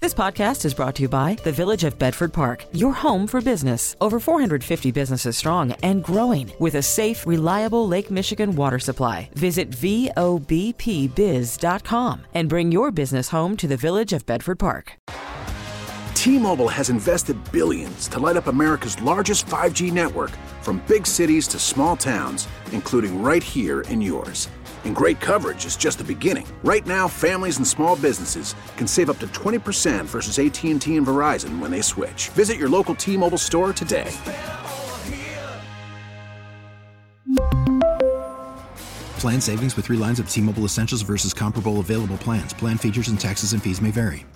This podcast is brought to you by the Village of Bedford Park, your home for business. Over 450 businesses strong and growing with a safe, reliable Lake Michigan water supply. Visit VOBPBiz.com and bring your business home to the Village of Bedford Park. T-Mobile has invested billions to light up America's largest 5G network, from big cities to small towns, including right here in yours. And great coverage is just the beginning. Right now, families and small businesses can save up to 20% versus AT&T and Verizon when they switch. Visit your local T-Mobile store today. Plan savings with 3 lines of T-Mobile Essentials versus comparable available plans. Plan features and taxes and fees may vary.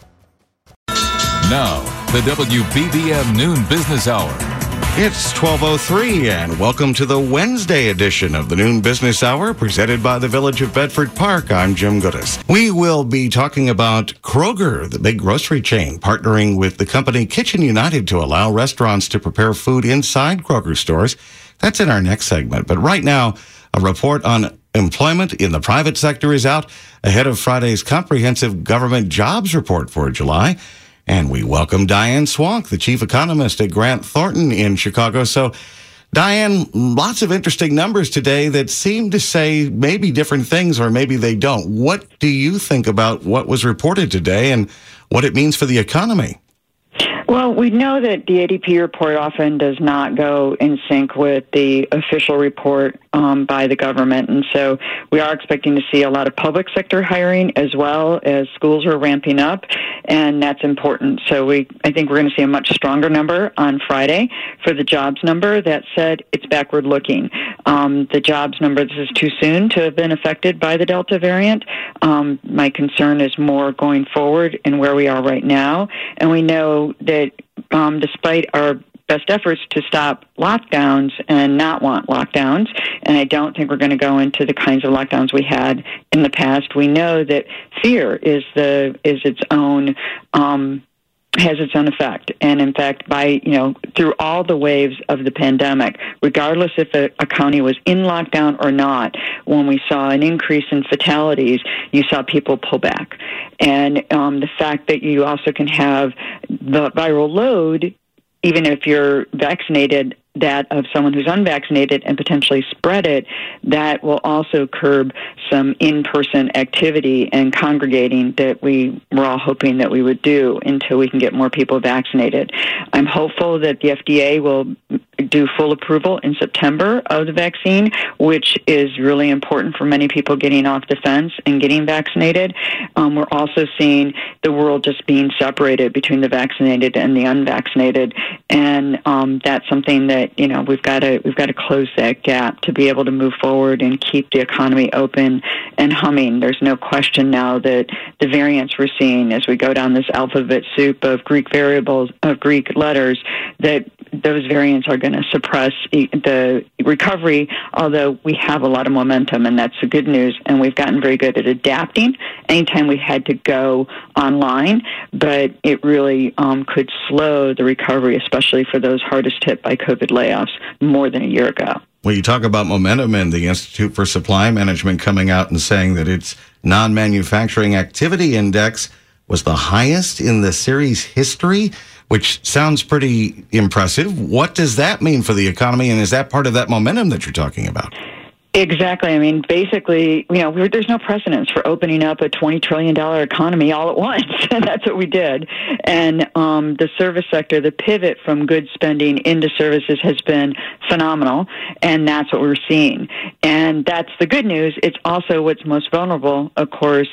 Now, the WBBM Noon Business Hour. It's 12:03, and welcome to the Wednesday edition of the Noon Business Hour, presented by the Village of Bedford Park. I'm Jim Goodis. We will be talking about Kroger, the big grocery chain, partnering with the company Kitchen United to allow restaurants to prepare food inside Kroger stores. That's in our next segment. But right now, a report on employment in the private sector is out ahead of Friday's comprehensive government jobs report for July. And we welcome Diane Swonk, the chief economist at Grant Thornton in Chicago. So, Diane, lots of interesting numbers today that seem to say maybe different things or maybe they don't. What do you think about what was reported today and what it means for the economy? Well, we know that the ADP report often does not go in sync with the official report by the government. And so we are expecting to see a lot of public sector hiring as well as schools are ramping up, and that's important. So I think we're going to see a much stronger number on Friday for the jobs number. That said, it's backward looking. The jobs number, this is too soon to have been affected by the Delta variant. My concern is more going forward and where we are right now. And we know that despite our best efforts to stop lockdowns and not want lockdowns, and I don't think we're going to go into the kinds of lockdowns we had in the past. We know that fear is its own has its own effect, and in fact, through all the waves of the pandemic, regardless if a county was in lockdown or not, when we saw an increase in fatalities, you saw people pull back, and the fact that you also can have the viral load, even if you're vaccinated, that of someone who's unvaccinated and potentially spread it, that will also curb some in-person activity and congregating that we were all hoping that we would do until we can get more people vaccinated. I'm hopeful that the FDA will do full approval in September of the vaccine, which is really important for many people getting off the fence and getting vaccinated. We're also seeing the world just being separated between the vaccinated and the unvaccinated, and that's something that we've got to close that gap to be able to move forward and keep the economy open and humming. There's no question now that the variants we're seeing as we go down this alphabet soup of Greek variables, of Greek letters, that those variants are going to suppress the recovery, although we have a lot of momentum, and that's the good news. And we've gotten very good at adapting anytime we had to go online, but it really could slow the recovery, especially for those hardest hit by COVID layoffs more than a year ago. Well, you talk about momentum, and the Institute for Supply Management coming out and saying that its non-manufacturing activity index was the highest in the series history, which sounds pretty impressive. What does that mean for the economy, and is that part of that momentum that you're talking about? Exactly. I mean, basically, there's no precedence for opening up a $20 trillion economy all at once, and that's what we did. And the service sector, the pivot from goods spending into services has been phenomenal, and that's what we're seeing. And that's the good news. It's also what's most vulnerable, of course,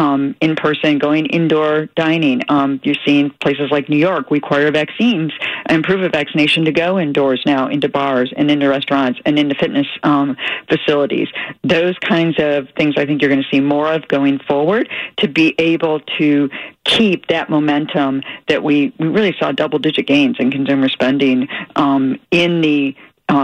in person, going indoor dining. You're seeing places like New York require vaccines and proof of vaccination to go indoors now, into bars and into restaurants and into fitness facilities. Those kinds of things I think you're going to see more of going forward, to be able to keep that momentum that we really saw double-digit gains in consumer spending in the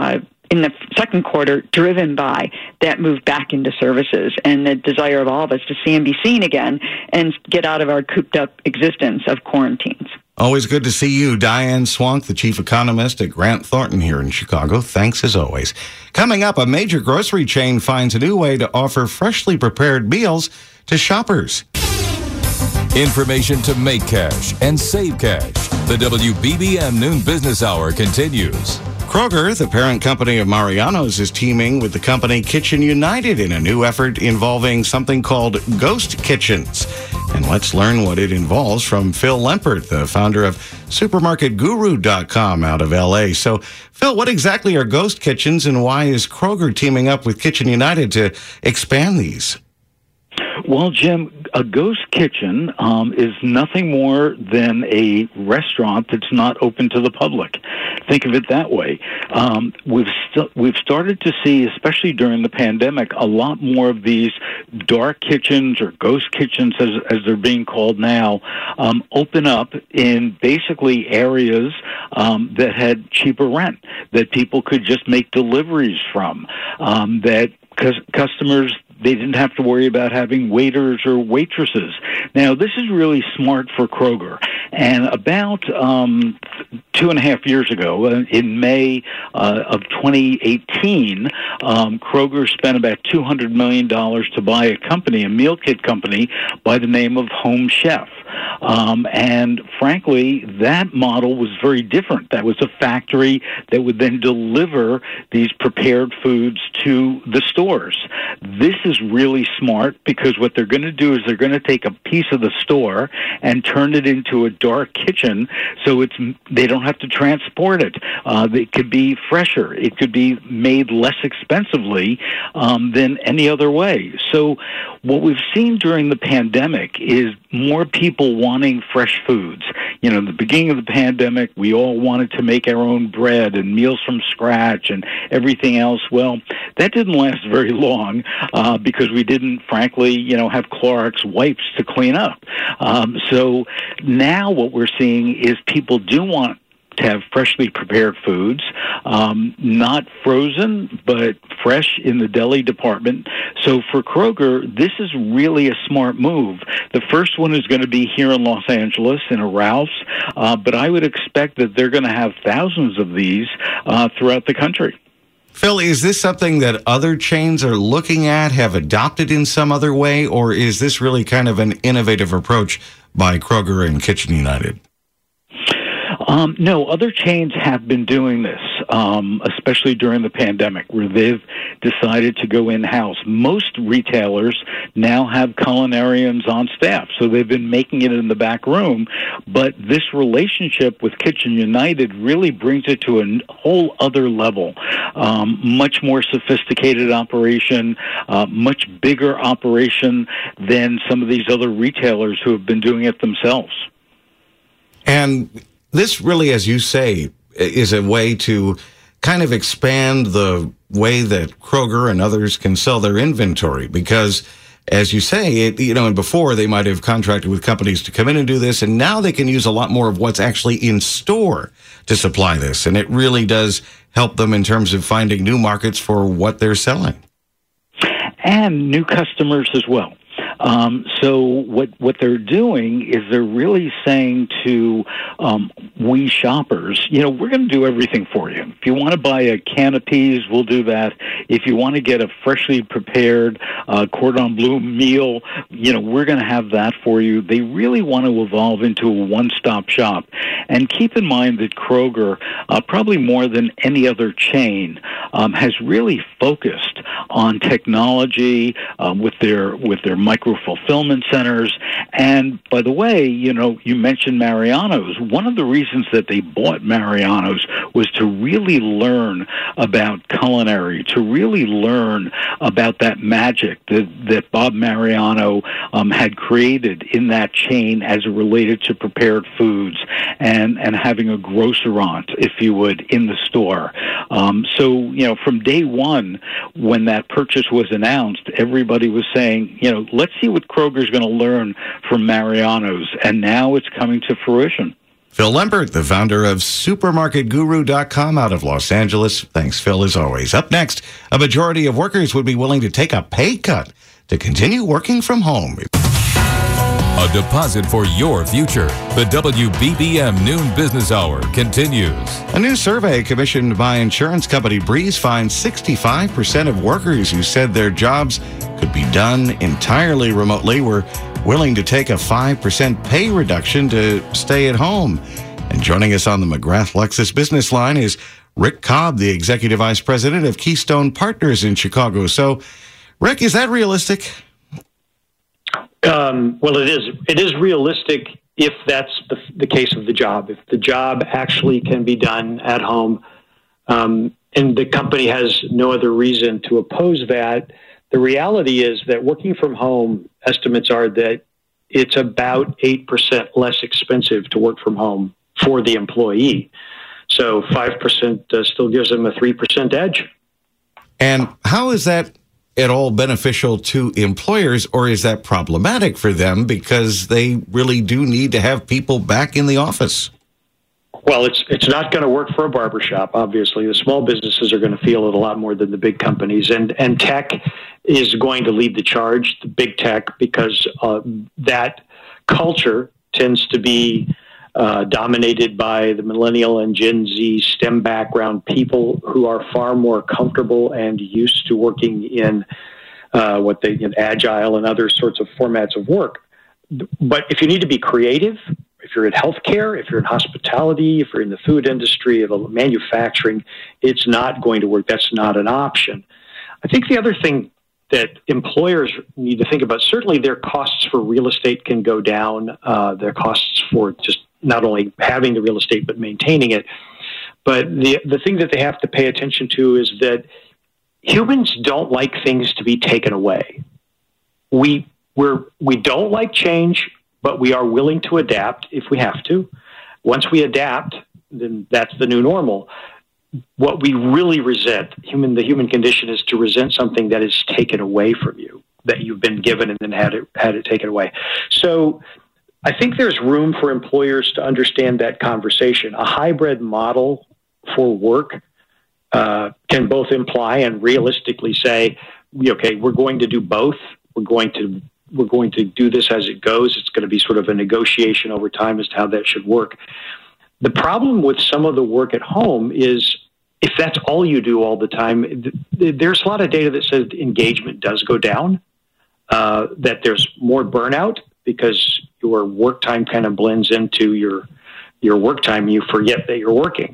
second quarter, driven by that move back into services and the desire of all of us to see and be seen again and get out of our cooped-up existence of quarantines. Always good to see you, Diane Swonk, the chief economist at Grant Thornton here in Chicago. Thanks as always. Coming up, a major grocery chain finds a new way to offer freshly prepared meals to shoppers. Information to make cash and save cash. The WBBM Noon Business Hour continues. Kroger, the parent company of Mariano's, is teaming with the company Kitchen United in a new effort involving something called ghost kitchens. And let's learn what it involves from Phil Lempert, the founder of SupermarketGuru.com out of L.A. So, Phil, what exactly are ghost kitchens, and why is Kroger teaming up with Kitchen United to expand these? Well, Jim, a ghost kitchen is nothing more than a restaurant that's not open to the public. Think of it that way. We've started to see, especially during the pandemic, a lot more of these dark kitchens, or ghost kitchens as they're being called now, open up in basically areas that had cheaper rent, that people could just make deliveries from, that customers, they didn't have to worry about having waiters or waitresses. Now, this is really smart for Kroger. And about 2.5 years ago, in May of 2018, Kroger spent about $200 million to buy a company, a meal kit company, by the name of Home Chef. And frankly, that model was very different. That was a factory that would then deliver these prepared foods to the stores. This is really smart, because what they're going to do is they're going to take a piece of the store and turn it into a dark kitchen, so they don't have to transport it. It could be fresher. It could be made less expensively than any other way. So what we've seen during the pandemic is more people wanting fresh foods. You know, in the beginning of the pandemic, we all wanted to make our own bread and meals from scratch and everything else. Well, that didn't last very long because we didn't, frankly, have Clorox wipes to clean up. So now what we're seeing is people do want to have freshly prepared foods, not frozen, but fresh in the deli department. So for Kroger, this is really a smart move. The first one is going to be here in Los Angeles in a Ralph's, but I would expect that they're going to have thousands of these throughout the country. Phil, is this something that other chains are looking at, have adopted in some other way, or is this really kind of an innovative approach by Kroger and Kitchen United? No, other chains have been doing this, especially during the pandemic, where they've decided to go in-house. Most retailers now have culinarians on staff, so they've been making it in the back room. But this relationship with Kitchen United really brings it to a whole other level. Much more sophisticated operation, much bigger operation than some of these other retailers who have been doing it themselves. And this really, as you say, is a way to kind of expand the way that Kroger and others can sell their inventory, because, as you say, and before they might have contracted with companies to come in and do this, and now they can use a lot more of what's actually in store to supply this, and it really does help them in terms of finding new markets for what they're selling. And new customers as well. So what they're doing is they're really saying to we shoppers, we're going to do everything for you. If you want to buy a can of peas, we'll do that. If you want to get a freshly prepared cordon bleu meal, we're going to have that for you. They really want to evolve into a one-stop shop. And keep in mind that Kroger, probably more than any other chain, has really focused on technology with their micro-fulfillment centers. And by the way, you mentioned Mariano's. One of the reasons that they bought Mariano's was to really learn about culinary, to really learn about that magic that Bob Mariano had created in that chain as it related to prepared foods and having a grocerant, if you would, in the store. So, from day one, when that purchase was announced, everybody was saying, let's see what Kroger's going to learn from Mariano's, and now it's coming to fruition. Phil Lempert, the founder of SupermarketGuru.com out of Los Angeles. Thanks, Phil, as always. Up next, a majority of workers would be willing to take a pay cut to continue working from home. A deposit for your future. The WBBM Noon Business Hour continues. A new survey commissioned by insurance company Breeze finds 65% of workers who said their jobs could be done entirely remotely were willing to take a 5% pay reduction to stay at home. And joining us on the McGrath Lexus business line is Rick Cobb, the Executive Vice President of Keystone Partners in Chicago. So, Rick, is that realistic? Well, it is realistic if that's the case of the job. If the job actually can be done at home, and the company has no other reason to oppose that, the reality is that working from home, estimates are that it's about 8% less expensive to work from home for the employee. So 5% still gives them a 3% edge. And how is that at all beneficial to employers, or is that problematic for them because they really do need to have people back in the office? Well, it's not going to work for a barbershop, obviously. The small businesses are going to feel it a lot more than the big companies. And tech is going to lead the charge, the big tech, because that culture tends to be dominated by the millennial and Gen Z STEM background people who are far more comfortable and used to working in agile and other sorts of formats of work. But if you need to be creative, if you're in healthcare, if you're in hospitality, if you're in the food industry, of manufacturing, it's not going to work. That's not an option. I think the other thing that employers need to think about, certainly their costs for real estate can go down, their costs for just not only having the real estate but maintaining it. But the thing that they have to pay attention to is that humans don't like things to be taken away. We don't like change, but we are willing to adapt if we have to. Once we adapt, then that's the new normal. What we really resent, the human condition, is to resent something that is taken away from you, that you've been given and then had it taken away. So I think there's room for employers to understand that conversation. A hybrid model for work can both imply and realistically say, okay, we're going to do both. We're going to do this as it goes. It's going to be sort of a negotiation over time as to how that should work. The problem with some of the work at home is if that's all you do all the time, there's a lot of data that says engagement does go down, that there's more burnout because your work time kind of blends into your work time. You forget that you're working.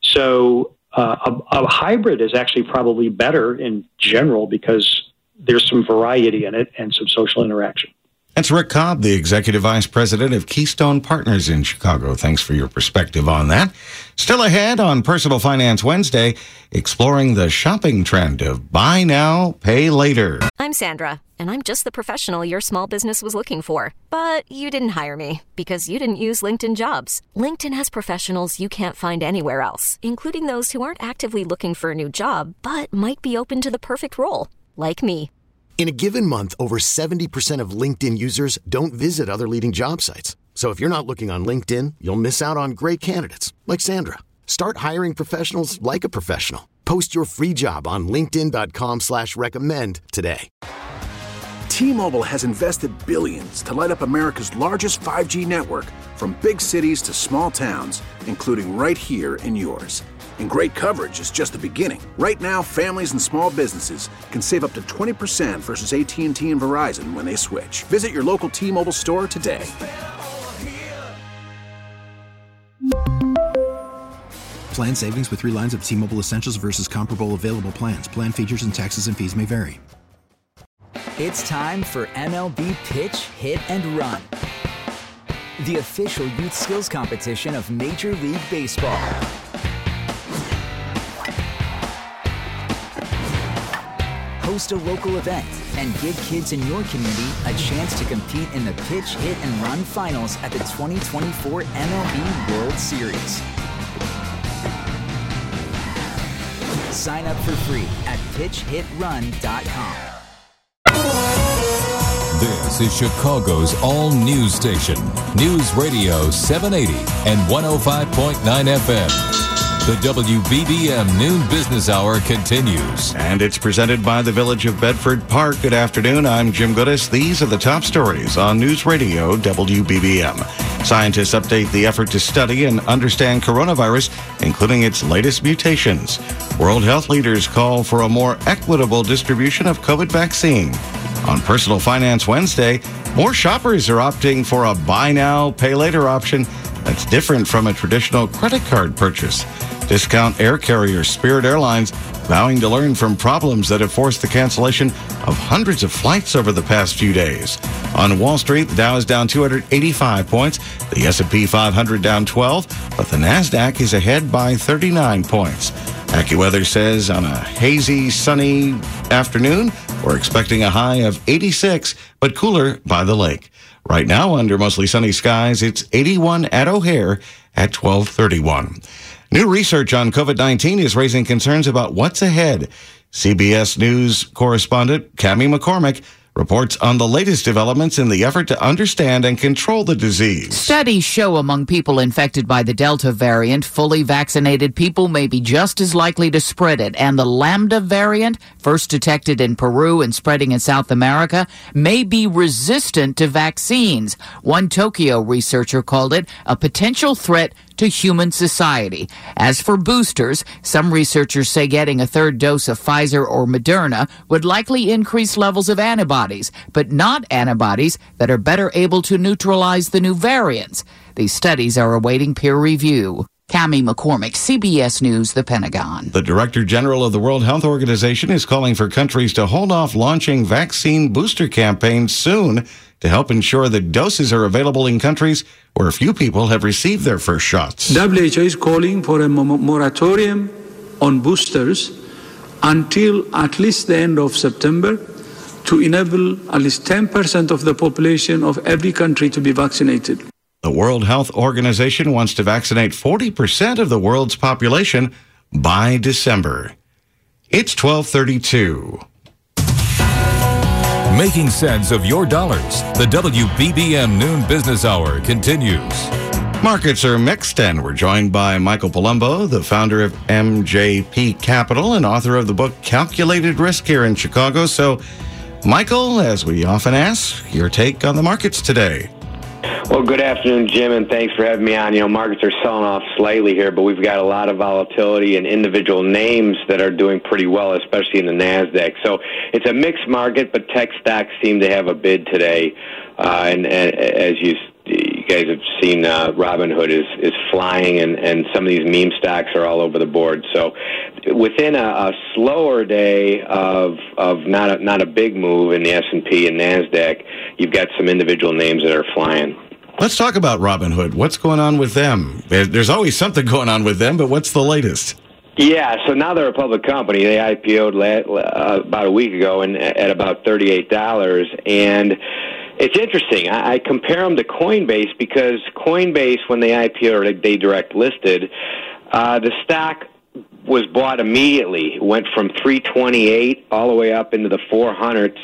So a hybrid is actually probably better in general because there's some variety in it and some social interaction. That's Rick Cobb, the Executive Vice President of Keystone Partners in Chicago. Thanks for your perspective on that. Still ahead on Personal Finance Wednesday, exploring the shopping trend of buy now, pay later. I'm Sandra, and I'm just the professional your small business was looking for. But you didn't hire me because you didn't use LinkedIn Jobs. LinkedIn has professionals you can't find anywhere else, including those who aren't actively looking for a new job, but might be open to the perfect role, like me. In a given month, over 70% of LinkedIn users don't visit other leading job sites. So if you're not looking on LinkedIn, you'll miss out on great candidates like Sandra. Start hiring professionals like a professional. Post your free job on linkedin.com/recommend today. T-Mobile has invested billions to light up America's largest 5G network, from big cities to small towns, including right here in yours. And great coverage is just the beginning. Right now, families and small businesses can save up to 20% versus AT&T and Verizon when they switch. Visit your local T-Mobile store today. Plan savings with 3 lines of T-Mobile Essentials versus comparable available plans. Plan features and taxes and fees may vary. It's time for MLB Pitch, Hit, and Run, the official youth skills competition of Major League Baseball. Host a local event and give kids in your community a chance to compete in the Pitch, Hit, and Run finals at the 2024 MLB World Series. Sign up for free at pitchhitrun.com. This is Chicago's all-news station, News Radio 780 and 105.9 FM. The WBBM Noon Business Hour continues. And it's presented by the Village of Bedford Park. Good afternoon. I'm Jim Goodis. These are the top stories on News Radio WBBM. Scientists update the effort to study and understand coronavirus, including its latest mutations. World health leaders call for a more equitable distribution of COVID vaccine. On Personal Finance Wednesday, more shoppers are opting for a buy now, pay later option that's different from a traditional credit card purchase. Discount air carrier Spirit Airlines vowing to learn from problems that have forced the cancellation of hundreds of flights over the past few days. On Wall Street, the Dow is down 285 points, the S&P 500 down 12, but the Nasdaq is ahead by 39 points. AccuWeather says on a hazy, sunny afternoon, we're expecting a high of 86, but cooler by the lake. Right now, under mostly sunny skies, it's 81 at O'Hare at 12:31. New research on COVID-19 is raising concerns about what's ahead. CBS News correspondent Cammie McCormick reports on the latest developments in the effort to understand and control the disease. Studies show among people infected by the Delta variant, fully vaccinated people may be just as likely to spread it. And the Lambda variant, first detected in Peru and spreading in South America, may be resistant to vaccines. One Tokyo researcher called it a potential threat to human society. As for boosters, some researchers say getting a third dose of Pfizer or Moderna would likely increase levels of antibodies, but not antibodies that are better able to neutralize the new variants. These studies are awaiting peer review. Cammie McCormick, CBS News, The Pentagon. The Director General of the World Health Organization is calling for countries to hold off launching vaccine booster campaigns soon to help ensure that doses are available in countries where few people have received their first shots. WHO is calling for a moratorium on boosters until at least the end of September to enable at least 10% of the population of every country to be vaccinated. The World Health Organization wants to vaccinate 40% of the world's population by December. It's 12:32. Making sense of your dollars. The WBBM Noon Business Hour continues. Markets are mixed, and we're joined by Michael Palumbo, the founder of MJP Capital and author of the book Calculated Risk here in Chicago. So, Michael, as we often ask, your take on the markets today. Well, good afternoon, Jim, and thanks for having me on. Markets are selling off slightly here, but we've got a lot of volatility and individual names that are doing pretty well, especially in the NASDAQ. So it's a mixed market, but tech stocks seem to have a bid today. And as you guys have seen, Robinhood is flying, and some of these meme stocks are all over the board. So within a slower day of not a big move in the S&P and NASDAQ, you've got some individual names that are flying. Let's talk about Robinhood. What's going on with them? There's always something going on with them, but what's the latest? Yeah, so now they're a public company. They IPO'd about a week ago and at about $38, and it's interesting. I compare them to Coinbase because Coinbase, when they IPO'd or they direct listed, the stock was bought immediately. It went from 328 all the way up into the 400s,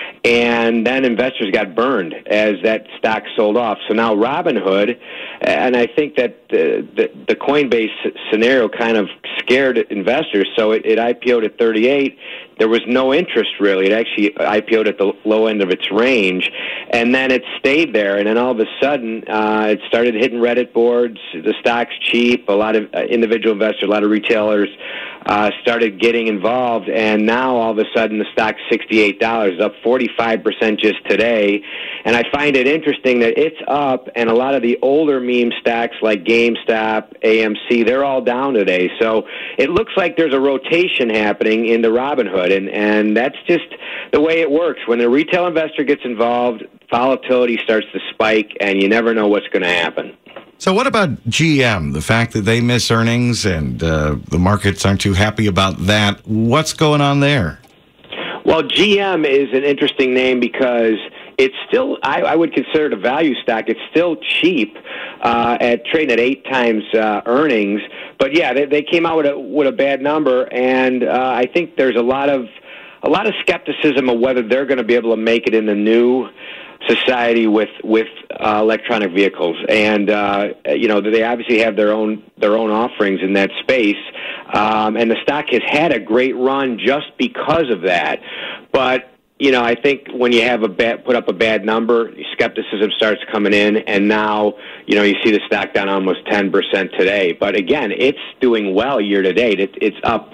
and then investors got burned as that stock sold off. So now Robinhood, and I think that the Coinbase scenario kind of scared investors, so it IPO'd at 38. There was no interest, really. It actually IPO'd at the low end of its range, and then it stayed there, and then all of a sudden it started hitting Reddit boards. The stock's cheap. A lot of individual investors, a lot of retailers started getting involved, and now all of a sudden the stock's $68, up 45% just today. And I find it interesting that it's up, and a lot of the older meme stocks like GameStop, AMC, they're all down today. So it looks like there's a rotation happening into Robinhood, and that's just the way it works. When a retail investor gets involved, volatility starts to spike, and you never know what's going to happen. So what about GM, the fact that they miss earnings and the markets aren't too happy about that? What's going on there? Well, GM is an interesting name because it's still, I would consider it a value stock. It's still cheap at trading at 8 times earnings. But yeah, they came out with a bad number, and I think there's a lot of skepticism of whether they're going to be able to make it in the new society with electronic vehicles, and they obviously have their own offerings in that space, and the stock has had a great run just because of that. But I think when you have put up a bad number, skepticism starts coming in, and now you see the stock down almost 10% today. But again, it's doing well year to date. It's up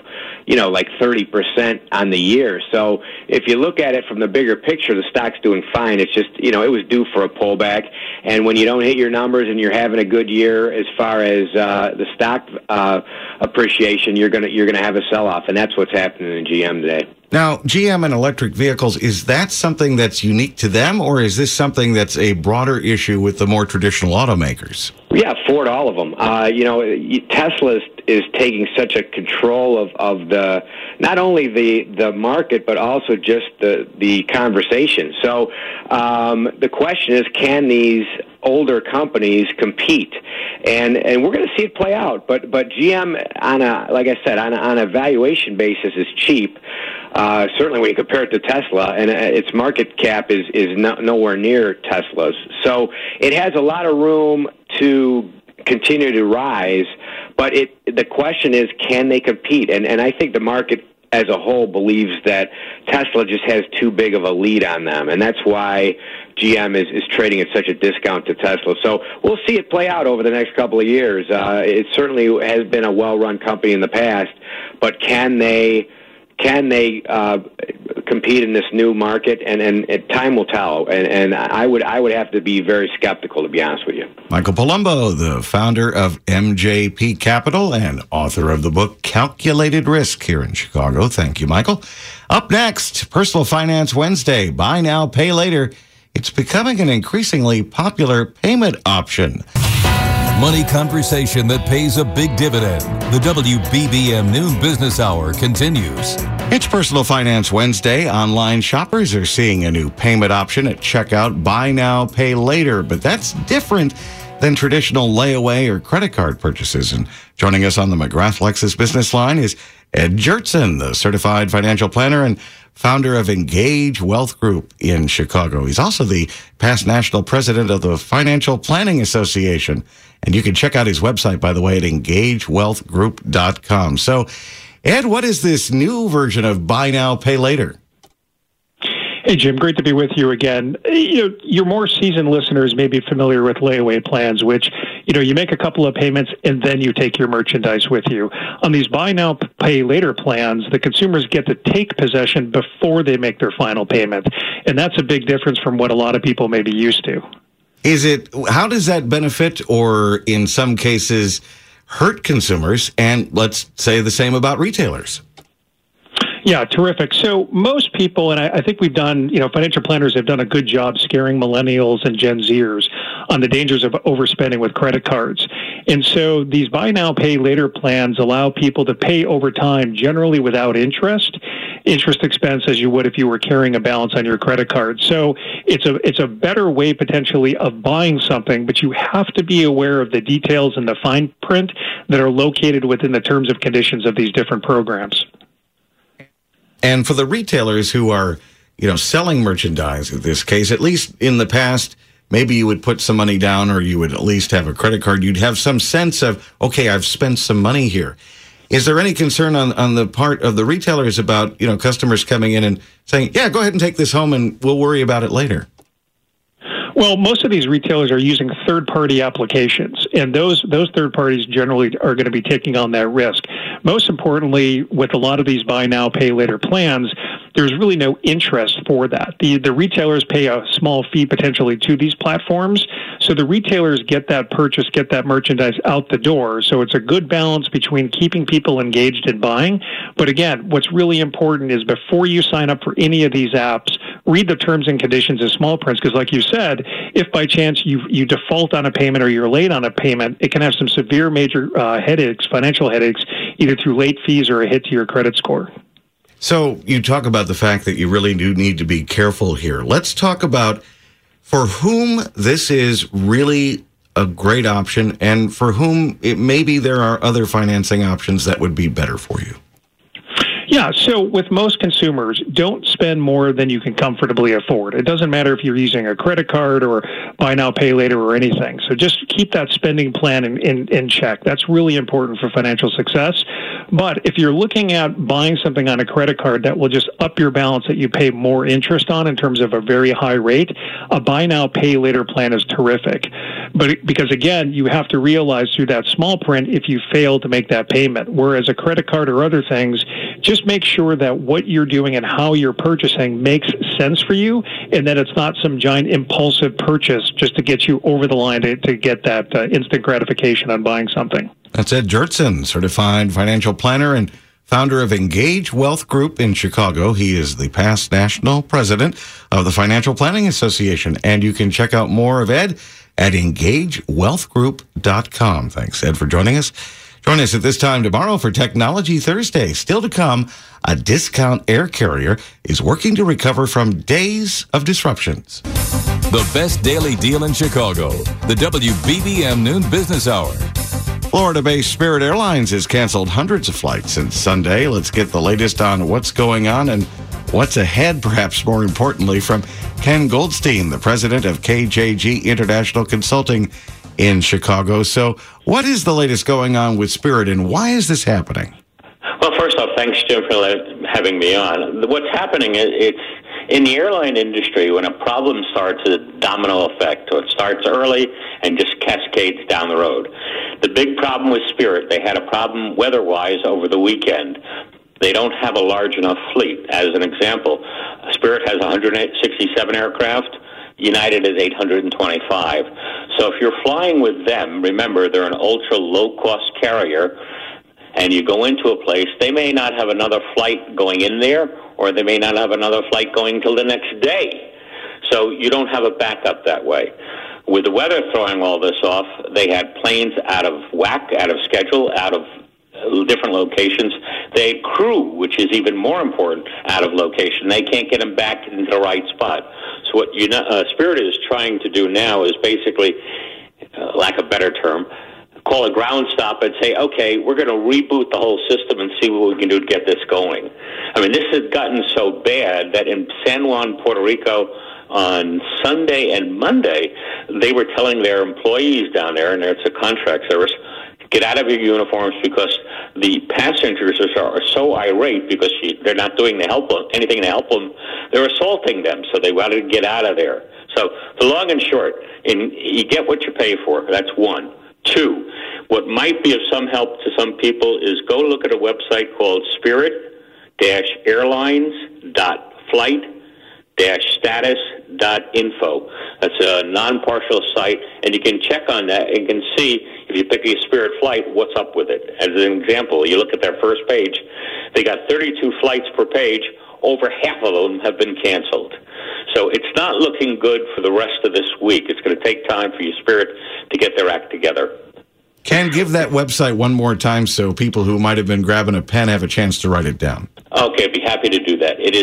like 30% on the year. So if you look at it from the bigger picture, the stock's doing fine. It's just, it was due for a pullback. And when you don't hit your numbers and you're having a good year as far as the stock appreciation, you're gonna have a sell-off, and that's what's happening in GM today. Now, GM and electric vehicles, is that something that's unique to them, or is this something that's a broader issue with the more traditional automakers? Yeah, Ford, all of them. Tesla is taking such a control of the not only the market but also just the conversation. So the question is, can these older companies compete? And we're going to see it play out. But GM, like I said, on a valuation basis, is cheap. Certainly when you compare it to Tesla, and its market cap is nowhere near Tesla's. So it has a lot of room to continue to rise, but the question is, can they compete? And I think the market as a whole believes that Tesla just has too big of a lead on them, and that's why GM is trading at such a discount to Tesla. So we'll see it play out over the next couple of years. It certainly has been a well-run company in the past, but can they compete in this new market? And time will tell. And I would have to be very skeptical, to be honest with you. Michael Palumbo, the founder of MJP Capital and author of the book Calculated Risk here in Chicago. Thank you, Michael. Up next, Personal Finance Wednesday. Buy now, pay later. It's becoming an increasingly popular payment option. Money conversation that pays a big dividend. The WBBM Noon Business Hour continues. It's Personal Finance Wednesday. Online shoppers are seeing a new payment option at checkout, buy now, pay later. But that's different than traditional layaway or credit card purchases. And joining us on the McGrath Lexus Business Line is Ed Jertson, the certified financial planner and founder of Engage Wealth Group in Chicago. He's also the past national president of the Financial Planning Association. And you can check out his website, by the way, at engagewealthgroup.com. So, Ed, what is this new version of buy now, pay later? Hey, Jim, great to be with you again. Your more seasoned listeners may be familiar with layaway plans, which, you make a couple of payments and then you take your merchandise with you. On these buy now, pay later plans, the consumers get to take possession before they make their final payment. And that's a big difference from what a lot of people may be used to. How does that benefit or in some cases hurt consumers? And let's say the same about retailers. Yeah, terrific. So most people, and I think we've done, financial planners have done a good job scaring millennials and Gen Zers on the dangers of overspending with credit cards. And so these buy now, pay later plans allow people to pay over time, generally without interest expense as you would if you were carrying a balance on your credit card. So it's a better way potentially of buying something, but you have to be aware of the details and the fine print that are located within the terms and conditions of these different programs. And for the retailers who are, selling merchandise in this case, at least in the past, maybe you would put some money down or you would at least have a credit card. You'd have some sense of, okay, I've spent some money here. Is there any concern on the part of the retailers about, customers coming in and saying, yeah, go ahead and take this home and we'll worry about it later? Well, most of these retailers are using third-party applications, and those third parties generally are going to be taking on that risk. Most importantly, with a lot of these buy now, pay later plans, there's really no interest for that. The retailers pay a small fee potentially to these platforms, so the retailers get that purchase, get that merchandise out the door. So it's a good balance between keeping people engaged in buying. But again, what's really important is before you sign up for any of these apps, read the terms and conditions in small prints, because like you said, if by chance you default on a payment or you're late on a payment, it can have some severe major financial headaches, either through late fees or a hit to your credit score. So you talk about the fact that you really do need to be careful here. Let's talk about for whom this is really a great option and for whom maybe there are other financing options that would be better for you. Yeah, so with most consumers, don't spend more than you can comfortably afford. It doesn't matter if you're using a credit card or buy now, pay later or anything. So just keep that spending plan in check. That's really important for financial success. But if you're looking at buying something on a credit card that will just up your balance that you pay more interest on in terms of a very high rate, a buy now, pay later plan is terrific. But because, again, you have to realize through that small print if you fail to make that payment, whereas a credit card or other things, just make sure that what you're doing and how you're purchasing makes sense for you, and that it's not some giant impulsive purchase just to get you over the line to get that instant gratification on buying something. That's Ed Jurtson, certified financial planner and founder of Engage Wealth Group in Chicago. He is the past national president of the Financial Planning Association. And you can check out more of Ed at engagewealthgroup.com. Thanks, Ed, for joining us. Join us at this time tomorrow for Technology Thursday. Still to come, a discount air carrier is working to recover from days of disruptions. The best daily deal in Chicago. The WBBM Noon Business Hour. Florida-based Spirit Airlines has canceled hundreds of flights since Sunday. Let's get the latest on what's going on and what's ahead, perhaps more importantly, from Ken Goldstein, the president of KJG International Consulting in Chicago. So what is the latest going on with Spirit, and why is this happening? Well, first off, thanks, Jim, for having me on. What's happening is it's in the airline industry, when a problem starts, a domino effect. So it starts early and just cascades down the road. The big problem with Spirit, they had a problem weather-wise over the weekend. They don't have a large enough fleet. As an example, Spirit has 167 aircraft. United is 825. So if you're flying with them, remember, they're an ultra-low-cost carrier, and you go into a place, they may not have another flight going in there, or they may not have another flight going till the next day. So you don't have a backup that way. With the weather throwing all this off, they had planes out of whack, out of schedule, out of different locations. They had crew, which is even more important, out of location. They can't get them back into the right spot. So what Spirit is trying to do now is basically, lack of a better term, call a ground stop and say, okay, we're going to reboot the whole system and see what we can do to get this going. I mean, this has gotten so bad that in San Juan, Puerto Rico, on Sunday and Monday, they were telling their employees down there, and it's a contract service, get out of your uniforms because the passengers are so irate because they're not doing anything to help them. They're assaulting them, so they wanted to get out of there. So the long and short, you get what you pay for. That's one. Two, what might be of some help to some people is go look at a website called spirit-airlines.flight-status.info. That's a non-partial site, and you can check on that and can see if you pick a Spirit flight, what's up with it. As an example, you look at their first page, they got 32 flights per page. Over half of them have been canceled. So it's not looking good for the rest of this week. It's going to take time for you, Spirit, to get their act together. Ken, give that website one more time so people who might have been grabbing a pen have a chance to write it down. Okay, I'd be happy to do that. It is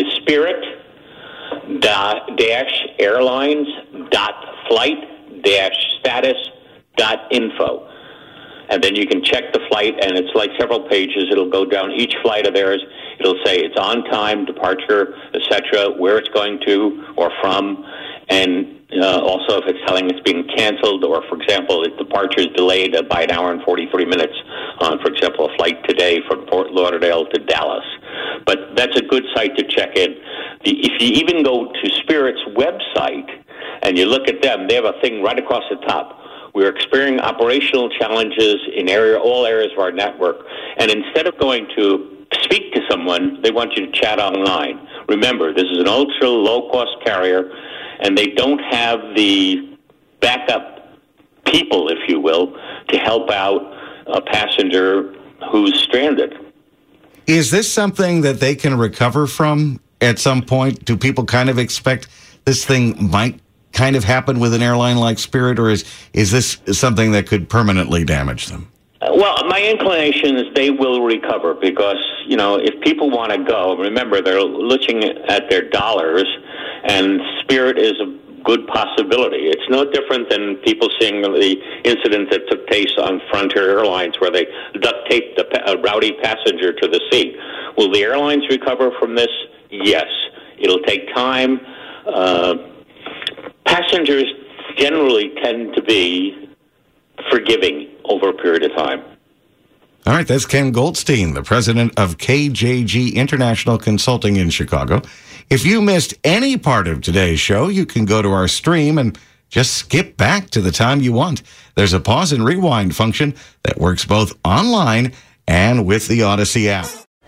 spirit-airlines.flight-status.info. And then you can check the flight, and it's like several pages. It'll go down each flight of theirs. It'll say it's on time, departure, etc., where it's going to or from, and also if it's telling it's being canceled, or, for example, if departure is delayed by an hour and 43 minutes on, for example, a flight today from Fort Lauderdale to Dallas. But that's a good site to check in. If you even go to Spirit's website and you look at them, they have a thing right across the top. We're experiencing operational challenges in all areas of our network. And instead of going to speak to someone, they want you to chat online. Remember, this is an ultra low-cost carrier, and they don't have the backup people, if you will, to help out a passenger who's stranded. Is this something that they can recover from at some point? Do people kind of expect this thing might kind of happen with an airline like Spirit, or is this something that could permanently damage them? Well, my inclination is they will recover because, if people want to go, remember, they're looking at their dollars, and Spirit is a good possibility. It's no different than people seeing the incident that took place on Frontier Airlines where they duct taped a rowdy passenger to the seat. Will the airlines recover from this? Yes. It'll take time. Passengers generally tend to be forgiving over a period of time. All right, that's Ken Goldstein, the president of KJG International Consulting in Chicago. If you missed any part of today's show, you can go to our stream and just skip back to the time you want. There's a pause and rewind function that works both online and with the Odyssey app.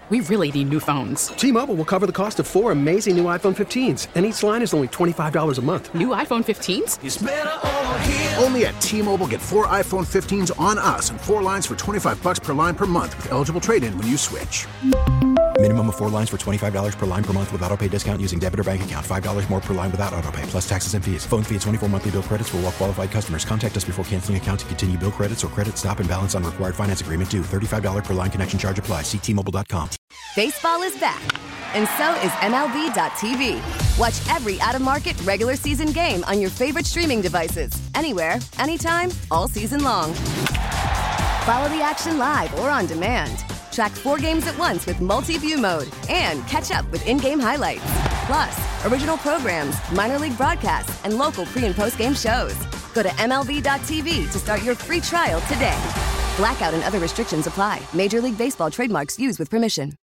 We really need new phones. T-Mobile will cover the cost of 4 amazing new iPhone 15s, and each line is only $25 a month. New iPhone 15s? It's better over here. Only at T-Mobile, get 4 iPhone 15s on us and 4 lines for $25 per line per month with eligible trade-in when you switch. Minimum of 4 lines for $25 per line per month with autopay discount using debit or bank account. $5 more per line without autopay, plus taxes and fees. Phone fee at 24 monthly bill credits for well-qualified customers. Contact us before canceling account to continue bill credits or credit stop and balance on required finance agreement due. $35 per line connection charge applies. See T-Mobile.com. Baseball is back, and so is MLB.tv. Watch every out-of-market regular season game on your favorite streaming devices. Anywhere, anytime, all season long. Follow the action live or on demand. Track 4 games at once with multi-view mode and catch up with in-game highlights. Plus, original programs, minor league broadcasts, and local pre- and post-game shows. Go to MLB.tv to start your free trial today. Blackout and other restrictions apply. Major League Baseball trademarks used with permission.